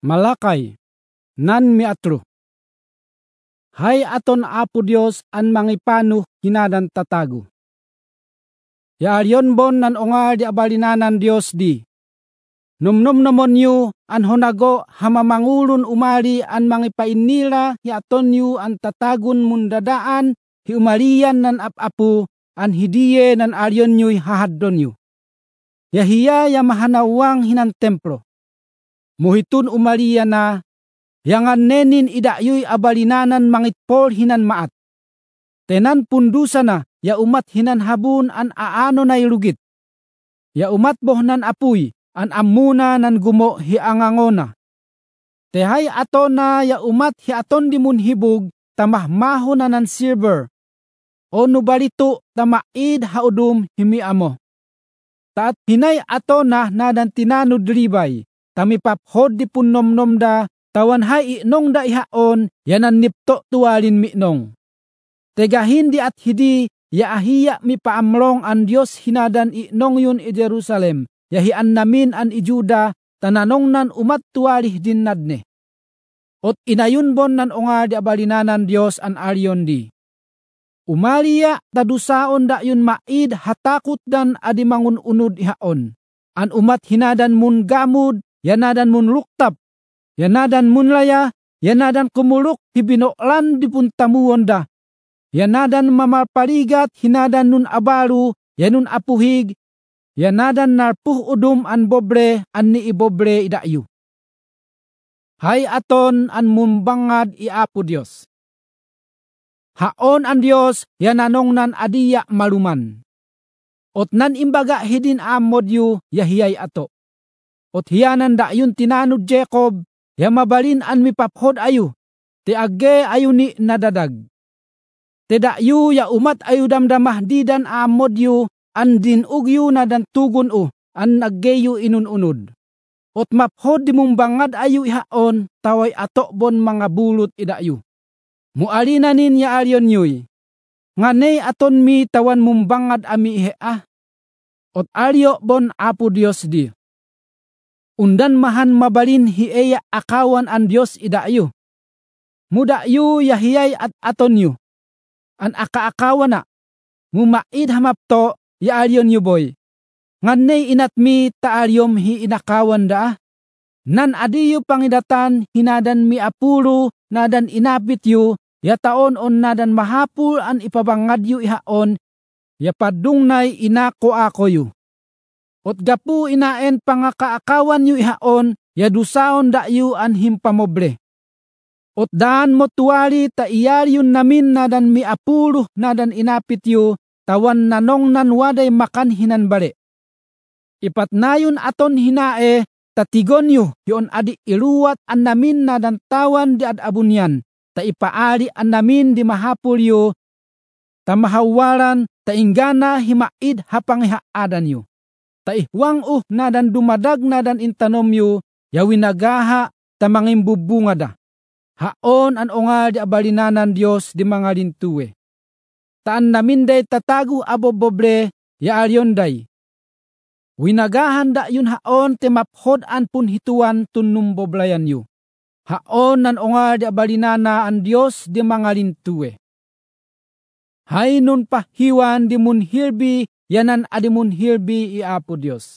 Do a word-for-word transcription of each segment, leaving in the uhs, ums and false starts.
Malakay, nan miatro. Hay aton Apo Dios an mangipano hinadan tatago. Yaaryon bon nan ongar di abalinanan Dios di. Numnum namon yu an honago hamamangulun umali an mangipainila hi aton yu an tatagun mundadaan hi umalian nan apapu an hidiye nan aryon yu'y hahaddon yu. Yahiya ya mahanawang hinan templo. Muhitun umalian na yangan nenin idayu'y abalinanan mangitpol hinan maat. Tenan pundusa na ya umat hinan habun an aano na ilugit. Ya umat bohnan apuy an amuna nan gumo hi angangona. Tehay aton na ya umat hi aton dimun hibug tamahmaho na nan silver. O nubalito tamaid haudum himi amo. Taat hinay aton na nadan tinanud ribay. Tamipaphod di punnomnom da tawan hay inong da ihaon yanan nipto tuwalin minong. Tegahin di at hidi ya ahiya mi paamlong an Dios hinadan inong yun i Jerusalem. Yahian namin an ijuda tananong nan umat tuwalih din nadne. Ot inayun bon nan onga di abalinanan Dios an aryon di. Umaliya tadusaon da yun maid hatakot dan adimangun unod ihaon. An umat hinadan mun gamud, yanadan mun luktap, yanadan mun laya, yanadan kumuluk hibinoklan di puntamuon da. Yanadan mamalpaligat hinadan nun abaru, yanun apuhig, yanadan narpuh udum an bobre an ni ibobre idayu. Hay aton an mumbangad i Apo Dios. Haon an Dios yananong nan adiya maluman. Ot nan imbaga hidin amod yu yahiyay ato. Ot hiyanan da yun tinanud Jacob ya mabalin an mipaphod ayu. Ti agge ayu ni nadadag. Ti da yu ya umat ayu damdamah didan amod yu an din ugyu na dan tugon u an naggeyu inununod. Ot maphod di mumbangad ayu ihaon taway ato bon mga bulot idayu. Mualinanin ya aryon yuy. Nganay aton mi tawan mumbangad ami ihe ah. Ot aryo bon Apo Dios di. Undan mahan mabalin hiya akawan an Dios idayu. Mudayu yahiyay at aton yu. An akaakawan na. Mumaid hamapto ya aryon yu boy. Nganay inatmi taaryom hi inakawan da. Nan adiyu pangidatan hinadan mi apuro nadan inapit yu. Ya taon on nadan mahapul an ipabangad yu ihaon. Ya padungnay inako ako yu. Ot gapu inaen pangakaakawan yu ihaon. Ya dusaon da yu an himpamobre. Ot daan mo tuwali ta iyaryun namin nadan mi apuro nadan inapit yu. Tawan nanong nan waday makan hinan bale. Ipatnayon aton hinae tatigon yu. Yon adi iluwat an namin nadan tawan di adabunyan. Ta ipaari an namin di mahapul yu, ta mahawaran, ta inggana himaid hapangihaadan yu. Ta ihwang uh nadan dumadag nadan intanom yu, yawinagaha ta mangimbubunga da. Haon an onga di abalinanan Dios di mga lintuwe. Taan namin day tatago abobobre, ya aryon day. Winagahan da yun haon te maphod an pun hituan tunum boblayan yu. Haon nan onga di abalinana an Dios di mga lintuwe. Hay nun pahiwan di mun hirbi yanan adi mun hirbi i Apo Dios.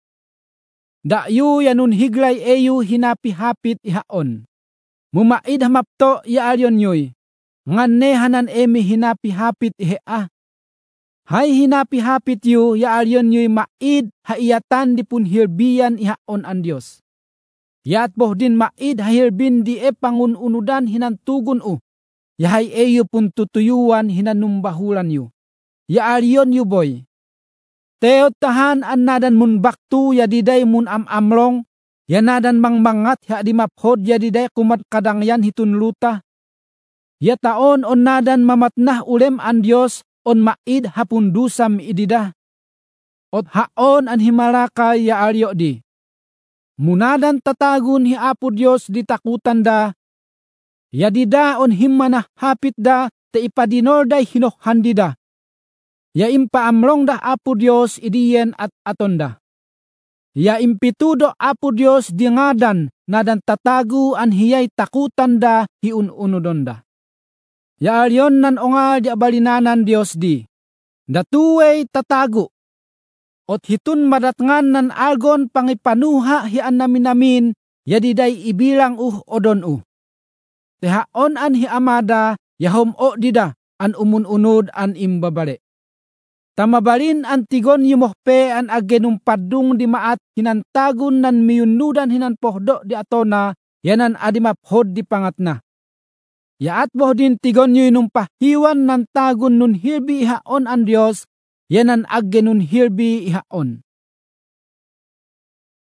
Da yu yanun higlay eyu hinapi-hapit ihaon. Mumaid hamapto ya aryon yoy. Ngane hanan emi hinapi-hapit ihe ah. Hay hinapi-hapit yu ya aryon yoy maid haiyatan di pun hirbiyan ihaon an Dios. Yat boh din maid hahirbin di e pangununudan hinantugon u. Yahay eyo pun tutuyuan hinanumbahulan yu. Ya aryon yu boy. Teot tahan an nadan mun baktu ya diday mun am-amlong. Ya nadan mangmangat ya di maphod ya diday kumat kadangyan hitun luta. Ya taon on nadan mamatnah ulem an Dios on maid hapundusam idida. Ot haon an himalakay ya aryo di. Munadan tatagun hi Apo Dios di takutan da. Yadida on himmana hapit da te ipadinor day hinohandi da. Ya impaamlong da Apo Dios idiyen at atonda. Ya impitudo Apo Dios di ngadan nadan tatagu an hiyay takutan da hiun-unudon da. Ya alyon nan ongal di abalinanan Dios di. Datuway tatagu. Ot hitun madatngan nan algon pangipanuha hian namin-namin yadiday ibilang uh odon uh. Tehaon an hi amada yahom o dida an umun-unod an imbabale. Tamabalin an tigon yumohpe an agenum padung di maat hinantagun nan miyunudan hinan pohdo di atona yanan adimaphod di pangatna. Yaat boh din tigon yu inumpahiwan nan tagun nun hirbi ihaon an Dios yanan agenun hirbi ihaon.